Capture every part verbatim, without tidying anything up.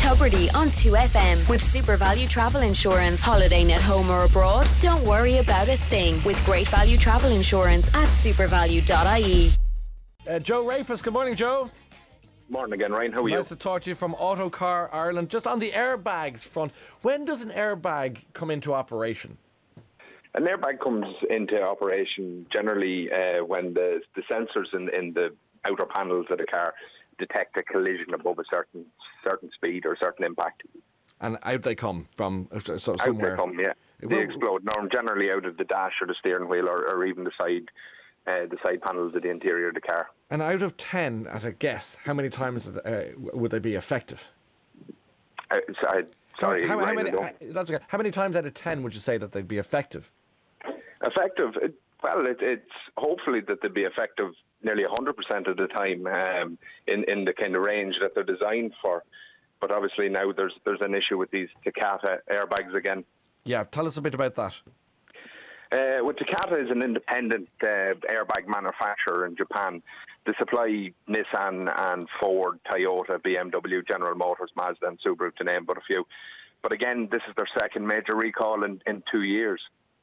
Tubridy on two F M with Super Value Travel Insurance. Holidaying at home or abroad? Don't worry about a thing with great value travel insurance at supervalue dot I E. Uh, Joe Rafus, good morning, Joe. Morning again, Ryan. How are you? Nice to talk to you from Autocar Ireland. Just on the airbags front, when does an airbag come into operation? An airbag comes into operation generally uh, when the, the sensors in, in the outer panels of the car detect a collision above a certain certain speed or certain impact. And out they come from so, so out somewhere? Out they come, yeah. They well, explode. Norm, generally out of the dash or the steering wheel or, or even the side uh, the side panels of the interior of the car. And out of ten, at a guess, how many times uh, would they be effective? Uh, sorry, sorry how, how, how many? uh, that's okay. How many times out of ten would you say that they'd be effective? Effective? It, well, it, it's hopefully that they'd be effective nearly one hundred percent of the time um, in, in the kind of range that they're designed for. But obviously now there's there's an issue with these Takata airbags again. Yeah, tell us a bit about that. Uh, well, Takata is an independent uh, airbag manufacturer in Japan. They supply Nissan and Ford, Toyota, B M W, General Motors, Mazda and Subaru, to name but a few. But again, this is their second major recall in, in two years.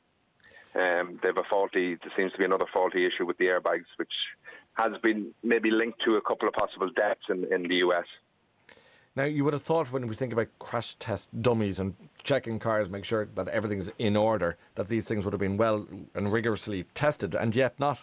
Um, they have a faulty, there seems to be another faulty issue with the airbags, which has been maybe linked to a couple of possible deaths in, in the U S. Now, you would have thought when we think about crash test dummies and checking cars, make sure that everything's in order, that these things would have been well and rigorously tested, and yet not.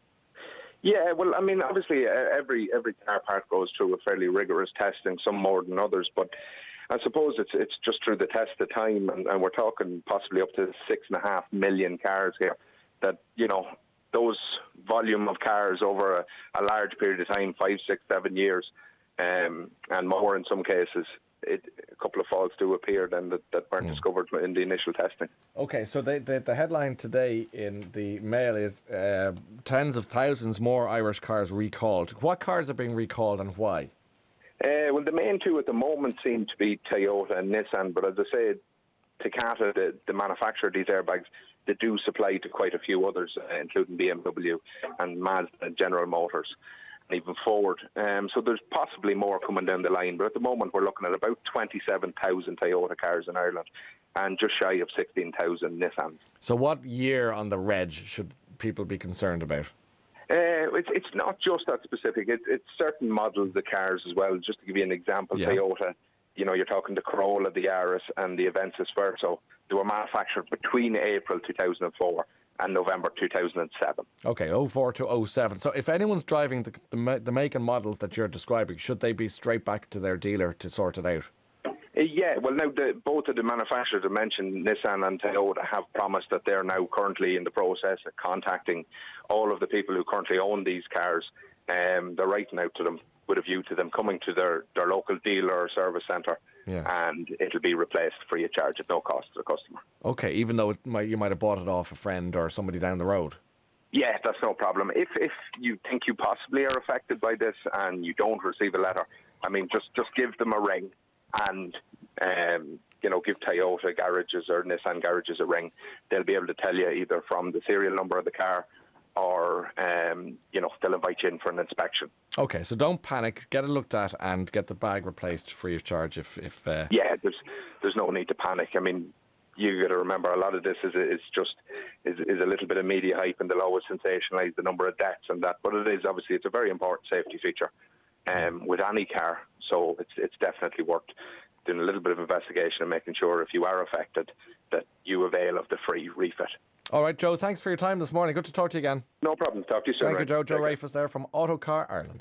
Yeah, well, I mean, obviously, uh, every every car part goes through a fairly rigorous testing, some more than others, but I suppose it's it's just through the test of time, and, and we're talking possibly up to six and a half million cars here, that, you know, those volume of cars over a, a large period of time, five, six, seven years, um, and more in some cases, it, a couple of faults do appear then that, that weren't mm. discovered in the initial testing. Okay, so the, the, the headline today in the Mail is uh, tens of thousands more Irish cars recalled. What cars are being recalled and why? Uh, well, the main two at the moment seem to be Toyota and Nissan, but as I said, Takata, the, the manufacturer of these airbags, they do supply to quite a few others, uh, including B M W and Mazda and General Motors, and even Ford. Um, so there's possibly more coming down the line, but at the moment we're looking at about twenty-seven thousand Toyota cars in Ireland and just shy of sixteen thousand Nissans. So what year on the reg should people be concerned about? Uh, it's, it's not just that specific. It, it's certain models of cars as well. Just to give you an example, yeah. Toyota, you know, you're talking the Corolla, the Yaris and the Avensis Verso. They were manufactured between April two thousand four and November two thousand seven. Okay, oh four to oh seven. So if anyone's driving the, the, the make and models that you're describing, should they be straight back to their dealer to sort it out? Uh, yeah, well, now the, both of the manufacturers I mentioned, Nissan and Toyota, have promised that they're now currently in the process of contacting all of the people who currently own these cars. Um, they're writing out to them with a view to them coming to their, their local dealer or service centre, yeah. and it'll be replaced free of charge at no cost to the customer. Okay, even though it might, you might have bought it off a friend or somebody down the road? Yeah, that's no problem. If if you think you possibly are affected by this and you don't receive a letter, I mean, just, just give them a ring and, um, you know, give Toyota garages or Nissan garages a ring. They'll be able to tell you either from the serial number of the car or, um, you know, they'll invite you in for an inspection. Okay, so don't panic. Get it looked at and get the bag replaced free of charge if... if uh... Yeah, there's there's no need to panic. I mean, you got to remember a lot of this is is just is, is a little bit of media hype, and they'll always sensationalise the number of deaths and that. But it is, obviously, it's a very important safety feature um, with any car. So it's it's definitely worth doing a little bit of investigation and making sure if you are affected that you avail of the free refit. All right, Joe, thanks for your time this morning. Good to talk to you again. No problem. Talk to you soon. Thank right? you, Joe. Joe Rafus there from Autocar Ireland.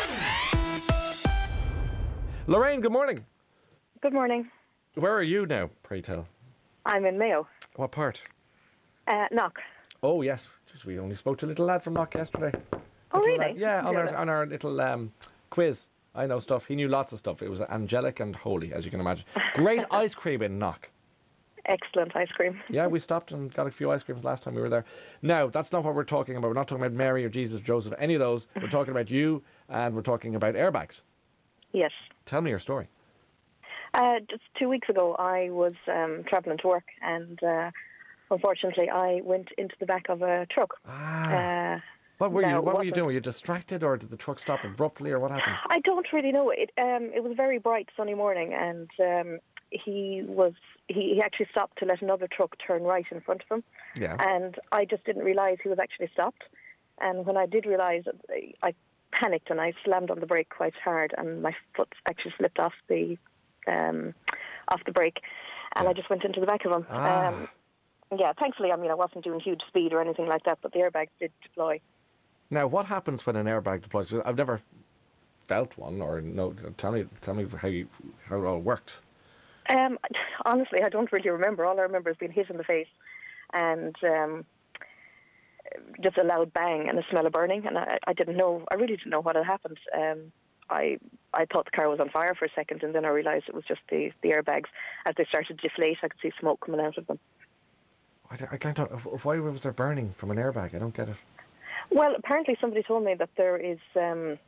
Lorraine, good morning. Good morning. Where are you now, pray tell? I'm in Mayo. What part? Uh, Knock. Oh, yes. Just, we only spoke to a little lad from Knock yesterday. Oh, little really? Lad. Yeah, on our, on our little um, quiz. I know stuff. He knew lots of stuff. It was angelic and holy, as you can imagine. Great ice cream in Knock. Excellent ice cream. Yeah, we stopped and got a few ice creams last time we were there. Now, that's not what we're talking about. We're not talking about Mary or Jesus, Joseph, any of those. We're talking about you, and we're talking about airbags. Yes. Tell me your story. Uh, just two weeks ago, I was um, travelling to work, and uh, unfortunately, I went into the back of a truck. Ah. Uh, What were Now, you? it What were you wasn't- doing? Were you distracted, or did the truck stop abruptly, or what happened? I don't really know. It um, it was a very bright sunny morning, and um, he was he, he actually stopped to let another truck turn right in front of him. Yeah. And I just didn't realise he was actually stopped. And when I did realise, I panicked and I slammed on the brake quite hard, and my foot actually slipped off the um, off the brake, and Yeah. I just went into the back of him. Ah. Um, yeah, thankfully, I mean, I wasn't doing huge speed or anything like that, but the airbags did deploy. Now, what happens when an airbag deploys? I've never felt one, or no. Tell me, tell me how you, how it all works. Um, honestly, I don't really remember. All I remember is being hit in the face, and um, just a loud bang and a smell of burning. And I, I didn't know. I really didn't know what had happened. Um, I I thought the car was on fire for a second, and then I realised it was just the, the airbags. As they started to deflate, I could see smoke coming out of them. I, don't- I can't. Why was there burning from an airbag? I don't get it. Well, apparently somebody told me that there is um,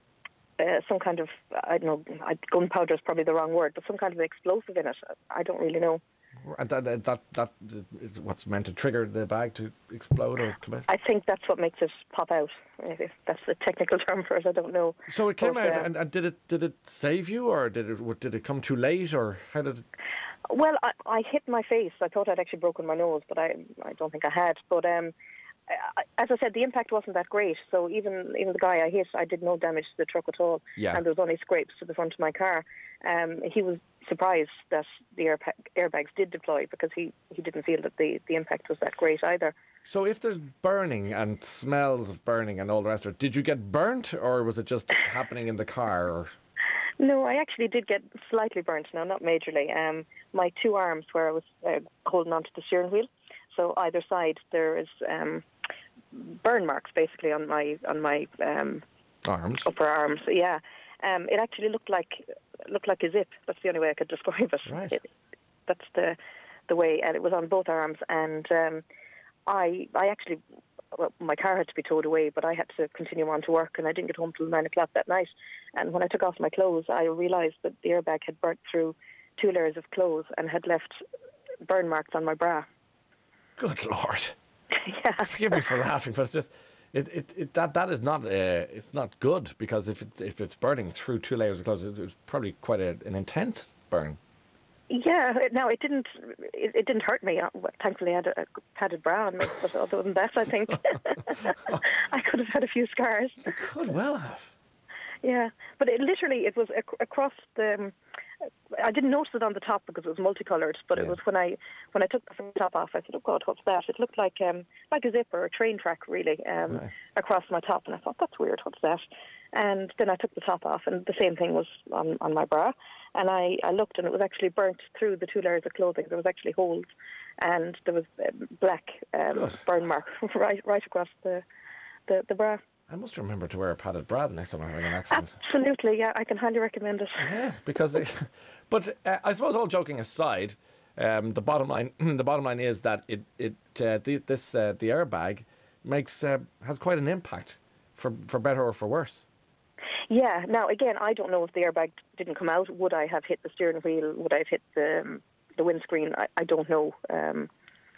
uh, some kind of, I don't know, I- gunpowder is probably the wrong word, but some kind of explosive in it. I don't really know. And that, that that that is what's meant to trigger the bag to explode or come out. I think that's what makes it pop out. If that's the technical term for it, I don't know. So it came But, out, uh, and, and did it did it save you, or did it did it come too late, or how did it? Well, I, I hit my face. I thought I'd actually broken my nose, but I I don't think I had. But um, I, as I said, the impact wasn't that great. So even even the guy I hit, I did no damage to the truck at all. Yeah. And there was only scrapes to the front of my car. Um, he was surprised that the air, airbags did deploy, because he, he didn't feel that the, the impact was that great either. So if there's burning and smells of burning and all the rest of it, did you get burnt, or was it just happening in the car? Or No, I actually did get slightly burnt. No, not majorly. Um, my two arms, where I was uh, holding onto the steering wheel, so either side there is um, burn marks basically on my on my um, arms? upper arms. Yeah, um, it actually looked like looked like a zip. That's the only way I could describe it. Right. It, that's the the way, and it was on both arms. And um, I I actually. Well, my car had to be towed away, but I had to continue on to work, and I didn't get home till nine o'clock that night. And when I took off my clothes, I realised that the airbag had burnt through two layers of clothes and had left burn marks on my bra. Good Lord! Yeah. Forgive me for laughing, but it's just it, it, it that that is not uh, it's not good, because if it's if it's burning through two layers of clothes, it was probably quite a, an intense burn. Yeah, no, it didn't. It, it didn't hurt me. Uh, well, thankfully, I had a, a padded bra on me. But other than that, I think I could have had a few scars. You could well have. Yeah, but it literally it was ac- across the. Um, I didn't notice it on the top because it was multicolored, but Yeah. it was when I when I took the top off. I said, "Oh God, what's that?" It looked like um like a zip or a train track, really, um, Right. across my top, and I thought, "That's weird. What's that?" And then I took the top off, and the same thing was on, on my bra. And I, I looked, and it was actually burnt through the two layers of clothing. There was actually holes, and there was um, black um, Good. burn mark right right across the the, the bra. I must remember to wear a padded bra the next time I'm having an accident. Absolutely, yeah, I can highly recommend it. Yeah, because, it, but uh, I suppose all joking aside, um, the bottom line, the bottom line is that it, it, uh, the, this, uh, the airbag makes uh, has quite an impact, for for better or for worse. Yeah. Now, again, I don't know if the airbag didn't come out. Would I have hit the steering wheel? Would I have hit the um, the windscreen? I, I don't know. Um,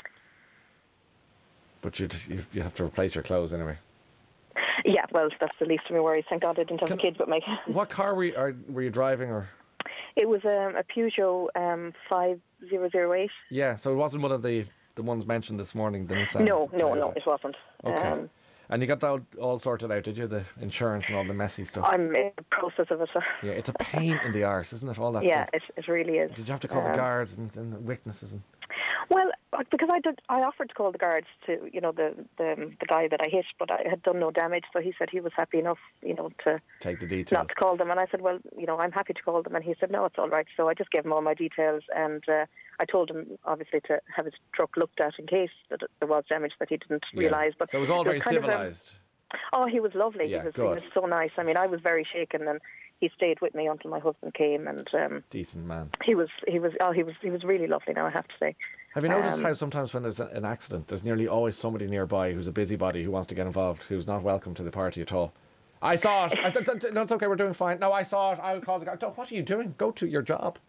But you'd, you you have to replace your clothes anyway. yeah. Well, that's the least of my worries. Thank God I didn't have Can- the kids with me. What car were you, are, were you driving, or? It was um, a Peugeot um, five zero zero eight. Yeah, so it wasn't one of the, the ones mentioned this morning, the Nissan. No, no, uh, no, it wasn't. Okay. Um, And you got that all, all sorted out, did you? The insurance and all the messy stuff. I'm in the process of it. So. Yeah, it's a pain in the arse, isn't it? All that Yeah, stuff. it, it really is. Did you have to call the Um, guards and, and the witnesses? And Well, because I did, I offered to call the guards to, you know, the the the guy that I hit, but I had done no damage, so he said he was happy enough, you know, to take the details. not to call them. And I said, well, you know, I'm happy to call them, and he said, no, it's all right. So I just gave him all my details, and uh, I told him obviously to have his truck looked at in case that there was damage that he didn't Yeah. realise. But so it was all there very kind of, um, civilised. Oh, he was lovely. Yeah, he was good. he was so nice. I mean, I was very shaken, and he stayed with me until my husband came, and um, Decent man. he was he was oh he was he was really lovely. Now I have to say. Have you noticed Um, how sometimes when there's a- an accident, there's nearly always somebody nearby who's a busybody who wants to get involved, who's not welcome to the party at all? I saw it. I, d- d- d- no, it's okay. We're doing fine. No, I saw it. I'll call the guard. Don't- What are you doing? Go to your job.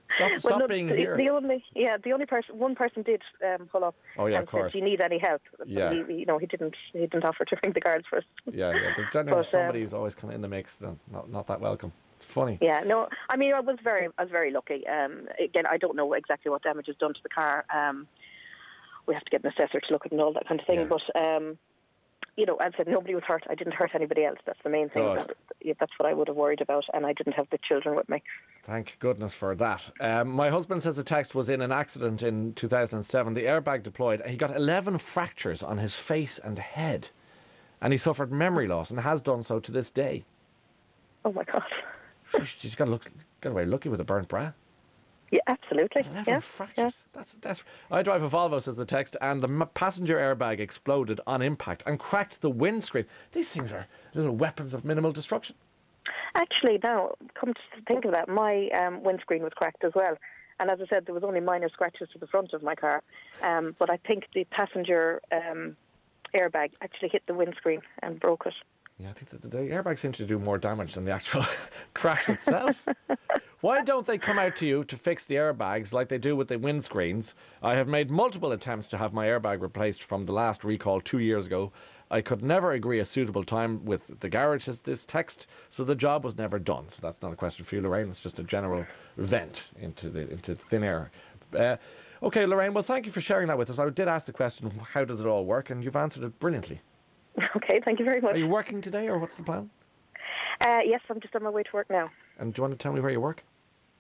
Stop, stop well, no, being the, here. The only, yeah, the only person, one person did um, pull up. Oh, yeah, and of course. said, "Do you need any help?" Yeah. He, you know, he didn't. He didn't offer to ring the guards first. Yeah, yeah. There's generally But, somebody um, who's always kind of in the mix, and not not that welcome. It's funny. Yeah, no, I mean, I was very, I was very lucky. Um, again, I don't know exactly what damage is done to the car. Um, we have to get an assessor to look at it and all that kind of thing. Yeah. But um, you know, as I said, nobody was hurt. I didn't hurt anybody else. That's the main thing. Good. That, yeah, that's what I would have worried about, and I didn't have the children with me. Thank goodness for that. Um, my husband says the text was in an accident in two thousand seven. The airbag deployed. He got eleven fractures on his face and head, and he suffered memory loss and has done so to this day. Oh my God. She's got to look, got away lucky with a burnt bra. Yeah, absolutely. eleven Yeah, fractures. yeah. That's that's. I drive a Volvo, says the text, and the m- passenger airbag exploded on impact and cracked the windscreen. These things are little weapons of minimal destruction. Actually, now, come to think of that, my um, windscreen was cracked as well. And as I said, there was only minor scratches to the front of my car. Um, but I think the passenger um, airbag actually hit the windscreen and broke it. Yeah, I think that the airbag seems to do more damage than the actual crash itself. Why don't they come out to you to fix the airbags like they do with the windscreens? I have made multiple attempts to have my airbag replaced from the last recall two years ago. I could never agree a suitable time with the garage, as this text, so the job was never done. So that's not a question for you, Lorraine. It's just a general vent into the into thin air. Uh, okay, Lorraine, well, thank you for sharing that with us. I did ask the question, how does it all work? And you've answered it brilliantly. Okay, thank you very much. Are you working today, or what's the plan? Uh, yes, I'm just on my way to work now. And do you want to tell me where you work?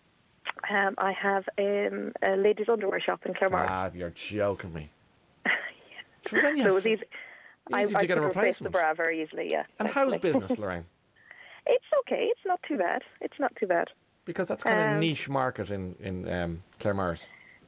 Um, I have um, a ladies' underwear shop in Claremont. Ah, you're joking me. yeah. So then you So it have was easy. I, easy I to get a could replace the replacement. bra very easily, yeah. And how's actually. business, Lorraine? It's okay. It's not too bad. It's not too bad. Because that's kind of a Um, niche market in, in um, Claremont.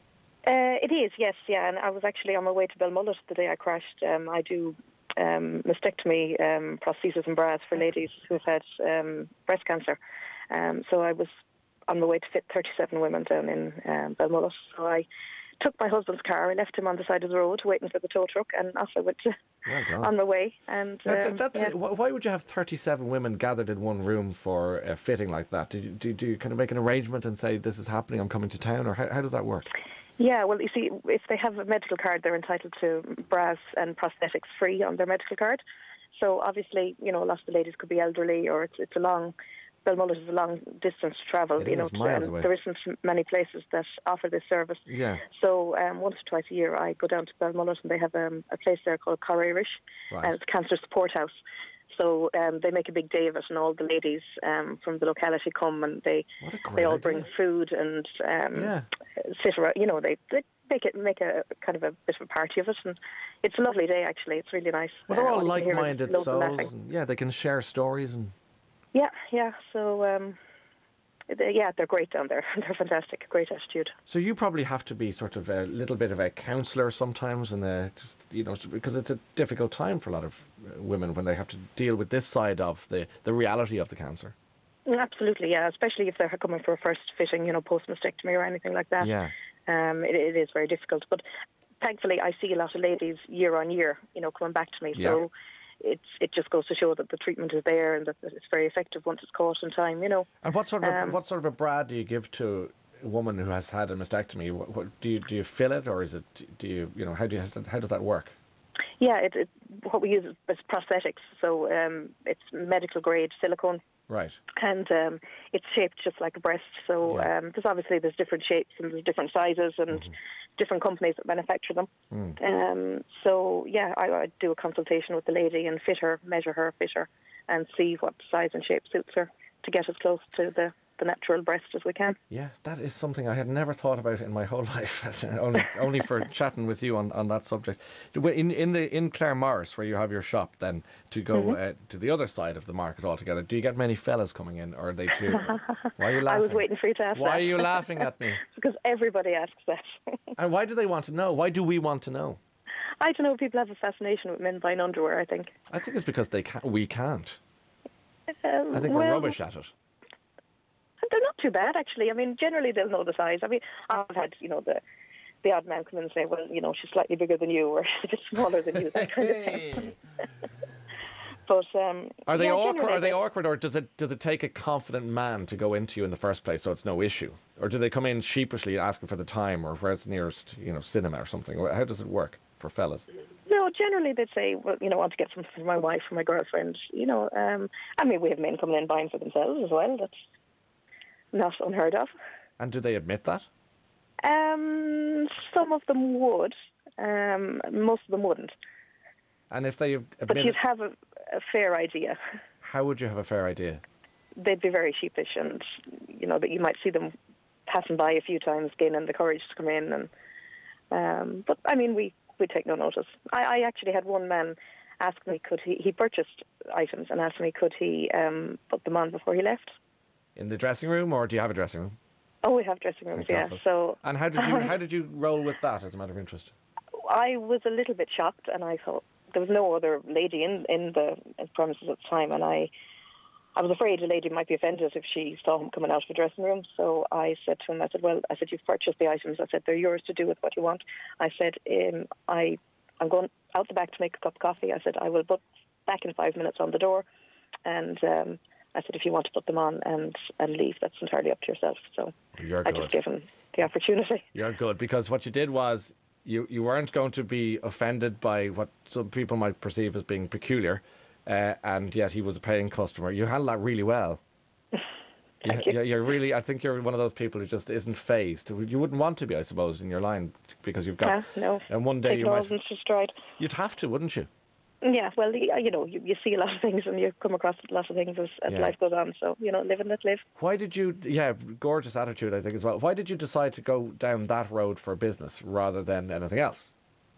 Uh, it is, yes, yeah. And I was actually on my way to Belmullet the day I crashed. Um, I do um, mastectomy um, prosthesis and bras for ladies who've had um, breast cancer. Um, so I was on my way to fit thirty-seven women down in um, Belmullet. So I took my husband's car. I left him on the side of the road waiting for the tow truck, and off I went to, Well done. on my way. And Now, th- um, that's yeah. it. Wh- Why would you have thirty-seven women gathered in one room for a fitting like that? Do you, do, do you kind of make an arrangement and say, this is happening, I'm coming to town? Or how, how does that work? Yeah, well, you see, if they have a medical card, they're entitled to bras and prosthetics free on their medical card. So obviously, you know, a lot of the ladies could be elderly, or it's it's a long. Belmullet is a long distance to travel. It you know, is, miles and away. there isn't many places that offer this service. Yeah. So um, once or twice a year, I go down to Belmullet, and they have um, a place there called Correrish, Right. and it's a cancer support house. So um, they make a big day of it, and all the ladies um, from the locality come, and they What a great they all idea. bring food and um, Yeah. sit around. You know, they, they make it make a kind of a bit of a party of it, and it's a lovely day actually. It's really nice. Well, they're Uh, all you can hear like-minded loads of souls. laughing. And, yeah, they can share stories and... Yeah, yeah. So um, they, yeah, they're great down there. They're fantastic. Great attitude. So you probably have to be sort of a little bit of a counsellor sometimes, and uh, just you know, because it's a difficult time for a lot of uh, women when they have to deal with this side of the, the reality of the cancer. Mm, Absolutely, yeah. Especially if they're coming for a first fitting, you know, post mastectomy or anything like that. Yeah. Um, it, it is very difficult. But thankfully, I see a lot of ladies year on year, you know, coming back to me. Yeah. So it's it just goes to show that the treatment is there and that it's very effective once it's caught in time. You know. And what sort of a, Um, what sort of a bra do you give to a woman who has had a mastectomy? What, what do you do you fill it, or is it do you you know how do you how does that work? Yeah, it, it, what we use is prosthetics. So um, it's medical grade silicone. Right. And um, it's shaped just like a breast. So Yeah. um, there's obviously there's different shapes and there's different sizes and Mm-hmm. different companies that manufacture them. Mm. Um, so yeah, I, I do a consultation with the lady and fit her, measure her, fit her, and see what size and shape suits her to get as close to the, the natural breast as we can. Yeah, that is something I had never thought about in my whole life. only, only for chatting with you on, on that subject. In in the in Claremorris, where you have your shop, then to go Mm-hmm. uh, to the other side of the market altogether, do you get many fellas coming in, or are they too? Why are you I laughing? was waiting for you to ask Why that. are you laughing at me? Because everybody asks that. And why do they want to know? Why do we want to know? I don't know. People have a fascination with men buying underwear, I think. I think it's because they can we can't. Um, I think well, we're rubbish at it. They're not too bad, actually. I mean, generally they'll know the size. I mean, I've had, you know, the the odd man come in and say, well, you know, she's slightly bigger than you or she's a bit smaller than you, that kind of thing. But um, Are they yeah, awkward? generally Are they they- awkward, or does it does it take a confident man to go into you in the first place, so it's no issue? Or do they come in sheepishly asking for the time, or where's the nearest, you know, cinema or something? Or how does it work for fellas? No, generally they'd say, well, you know, I want to get something for my wife or my girlfriend. You know, um, I mean, we have men coming in buying for themselves as well. That's not unheard of. And do they admit that? Um, some of them would. Um, most of them wouldn't. And if they But admit you'd it, have a, a fair idea. how would you have a fair idea? They'd be very sheepish, and you know that you might see them passing by a few times, gaining the courage to come in. And um, but I mean, we we take no notice. I, I actually had one man ask me, could he he purchased items and asked me, could he um, put them on before he left. In the dressing room, or do you have a dressing room? Oh, we have dressing rooms, Thank yeah. God for- So And how did you how did you roll with that, as a matter of interest? I was a little bit shocked, and I thought there was no other lady in in the premises at the time, and I I was afraid the lady might be offended if she saw him coming out of the dressing room. So I said to him, I said, well, I said, you've purchased the items. I said, they're yours to do with what you want. I said, um, I, I'm going out the back to make a cup of coffee. I said, I will put back in five minutes on the door. And um, I said, if you want to put them on and, and leave, that's entirely up to yourself. So You're I good. just gave him the opportunity. You're good, because what you did was you, you weren't going to be offended by what some people might perceive as being peculiar, uh, and yet he was a paying customer. You handled that really well. Thank you, you. You're really, I think you're one of those people who just isn't phased. You wouldn't want to be, I suppose, in your line, because you've got. Yeah, no. And one day Take you no might. offence to stride. You'd have to, wouldn't you? Yeah, well, y- you know, you, you see a lot of things and you come across a lot of things as, as Yeah. life goes on. So, you know, live and let live. Why did you? Yeah, gorgeous attitude, I think, as well. Why did you decide to go down that road for business rather than anything else?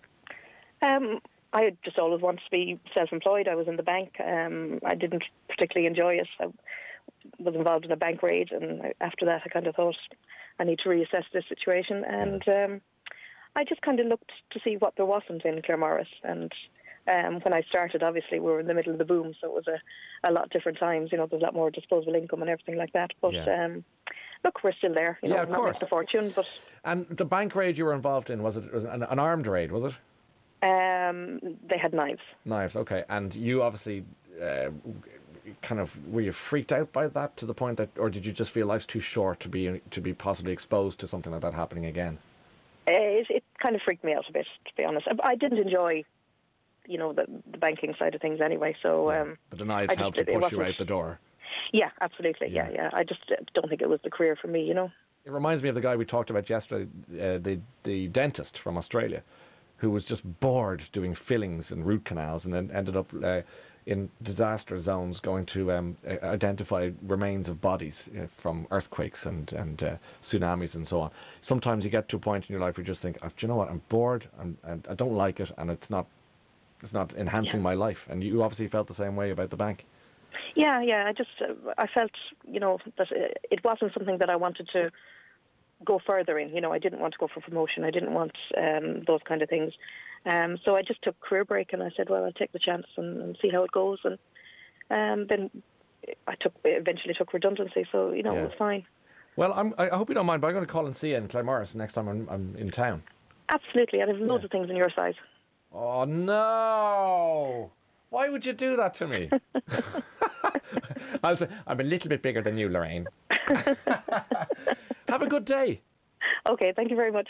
Um, I just always wanted to be self-employed. I was in the bank. Um, I didn't particularly enjoy it. I was involved in a bank raid, and I, after that, I kind of thought I need to reassess this situation. And um, I just kind of looked to see what there wasn't in Claremorris. And um, when I started, obviously, we were in the middle of the boom, so it was a, a lot different times. You know, there's a lot more disposable income and everything like that. But Yeah. um, look, we're still there. You know, Yeah, of not course. making a fortune, but And the bank raid you were involved in, was it was it an, an armed raid? Was it? um, they had knives. Knives, okay. And you obviously uh, kind of, were you freaked out by that to the point that, or did you just feel life's too short to be to be possibly exposed to something like that happening again? Uh, It, it kind of freaked me out a bit, to be honest. I, I didn't enjoy, you know, the, the banking side of things anyway. So, um, But the knives I just- helped to it push you wasn't- out the door. yeah, absolutely. Yeah, Yeah. yeah. I just uh, don't think it was the career for me, you know. It reminds me of the guy we talked about yesterday, uh, the the dentist from Australia, who was just bored doing fillings and root canals, and then ended up uh, in disaster zones, going to um, uh, identify remains of bodies uh, from earthquakes and and uh, tsunamis and so on. Sometimes you get to a point in your life where you just think, oh, do you know what? I'm bored, and, and I don't like it, and it's not it's not enhancing my life. And you obviously felt the same way about the bank. Yeah, yeah. I just, uh, I felt, you know, that uh, it wasn't something that I wanted to go further in. You know, I didn't want to go for promotion. I didn't want um, those kind of things. Um, so I just took career break, and I said, well, I'll take the chance and, and see how it goes. And um, then I took eventually took redundancy, so you know Yeah. it was fine. Well, I'm, I hope you don't mind, but I'm going to call and see you in Claremorris next time I'm, I'm in town. Absolutely, and I have loads Yeah. of things in your size. Oh, no! Why would you do that to me? I'll say, I'm a little bit bigger than you, Lorraine. Have a good day. Okay, thank you very much.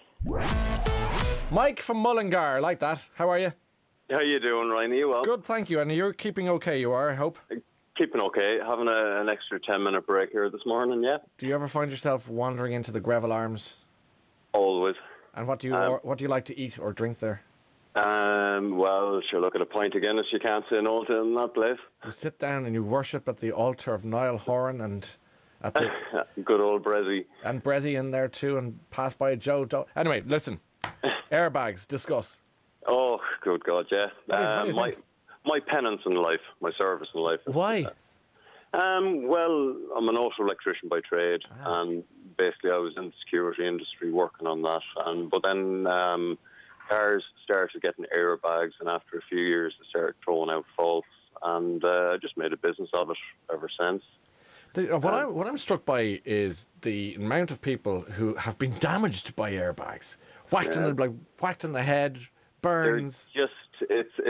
Mike from Mullingar, like that. How are you? How you doing, Ryan? Are you well? Good, thank you. And you're keeping okay, you are, I hope. Keeping okay. Having a, an extra ten minute break here this morning, yeah? Do you ever find yourself wandering into the Greville Arms? Always. And what do you Um, or, what do you like to eat or drink there? Um, well, sure, look at a pint of Guinness. You can't say no to in that place. You sit down and you worship at the altar of Niall Horan and at the Good old Brezzy. and Brezzy in there too, and pass by Joe. Do- anyway, listen. Airbags, discuss. Oh, good God, yeah. What do you- what do you Um, my, think? my penance in life, my service in life. Why? Um, well, I'm an auto electrician by trade, Ah. and basically I was in the security industry working on that. And but then um, cars started getting airbags, and after a few years, they started throwing out faults, and uh, I just made a business of it ever since. The, uh, what, I, what I'm struck by is the amount of people who have been damaged by airbags. Whacked, in, the, like, whacked in the head, They're burns. just it's it's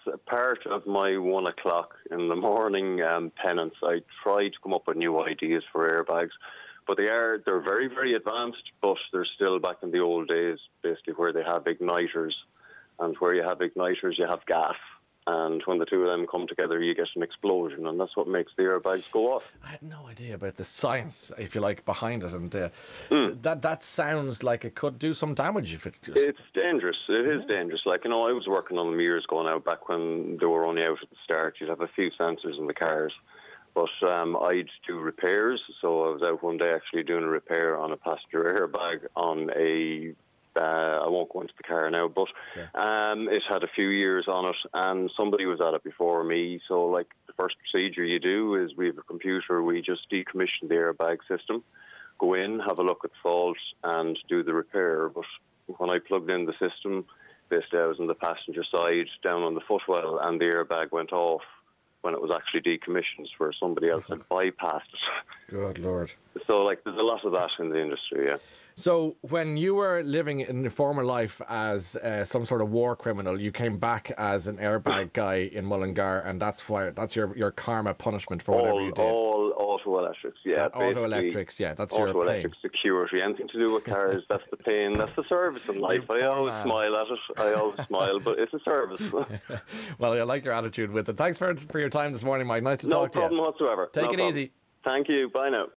part of my one o'clock in the morning um, penance. I try to come up with new ideas for airbags, but they are they're very, very advanced, but they're still back in the old days, basically, where they have igniters, and where you have igniters, you have gas. And when the two of them come together, you get an explosion, and that's what makes the airbags go off. I had no idea about the science, if you like, behind it, and uh, mm. that that sounds like it could do some damage if it. Just... It's dangerous. It is yeah. dangerous. Like, you know, I was working on them years ago now, back when they were only out at the start. You'd have a few sensors in the cars, but um, I'd do repairs. So I was out one day actually doing a repair on a passenger airbag on a. Uh, I won't go into the car now, but sure. um, it had a few years on it, and somebody was at it before me. So, like, the first procedure you do is we have a computer. We just decommission the airbag system, go in, have a look at fault, and do the repair. But when I plugged in the system, basically I was on the passenger side, down on the footwell, and the airbag went off when it was actually decommissioned, where somebody else had bypassed it. Good Lord. So, like, there's a lot of that in the industry, yeah. So when you were living in your former life as uh, some sort of war criminal, you came back as an airbag guy in Mullingar, and that's why that's your, your karma punishment for whatever all, you did. All auto electrics, yeah. Auto electrics, yeah. That's your pain. Auto electric security, anything to do with cars. That's the pain. That's the service in life. I always man. smile at it. I always smile, but it's a service. Well, I like your attitude with it. Thanks for for your time this morning, Mike. Nice to no talk to you. No problem whatsoever. Take no it problem. easy. Thank you. Bye now.